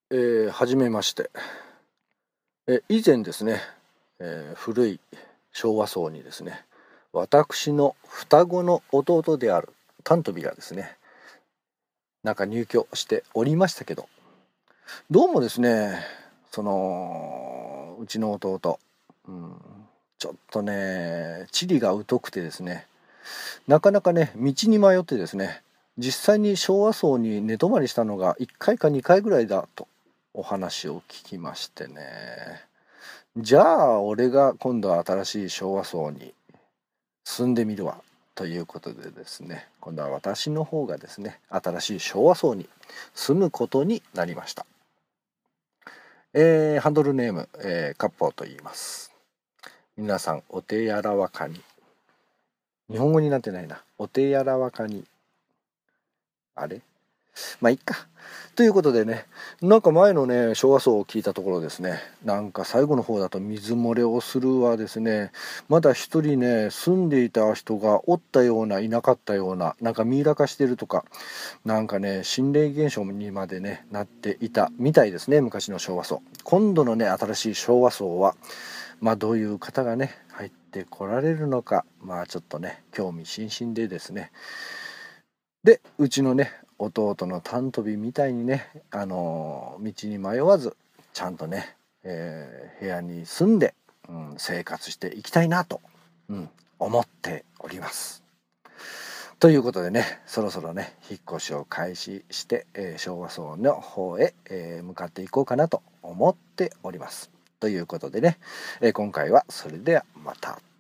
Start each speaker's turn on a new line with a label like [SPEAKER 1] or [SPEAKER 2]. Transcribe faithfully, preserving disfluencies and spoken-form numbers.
[SPEAKER 1] えー、はじめまして。え以前ですね、えー古い昭和層にですね、私の双子の弟であるタントビがですね、なんか入居しておりましたけど、どうもですね、そのうちの弟、うん、ちょっとね地理が疎くてですね、なかなかね道に迷ってですね、実際に昭和層に寝泊まりしたのがいっかいかにかいぐらいだとお話を聞きましてね、じゃあ俺が今度は新しい昭和層に住んでみるわということでですね、今度は私の方がですね新しい昭和層に住むことになりました。えーハンドルネーム、えー、カッポーと言います。皆さんお手柔らかに。日本語になってないな。お手柔らかに。あれまあいっか。ということでね、なんか前のね昭和層を聞いたところですね、なんか最後の方だと水漏れをするはですね、まだ一人ね住んでいた人がおったようないなかったような、なんかミイラ化してるとか、なんかね心霊現象にまでねなっていたみたいですね、昔の昭和層。今度のね新しい昭和層はまあどういう方がね入ってこられるのか、まあちょっとね興味津々でですね、でうちのね弟のタントビみたいにね、あのー道に迷わずちゃんとね、えー部屋に住んで、うん、生活していきたいなと、うん、思っております。ということでね、そろそろね引っ越しを開始して、えー昭和層の方へ、えー向かっていこうかなと思っております。ということでね、えー今回はそれではまた。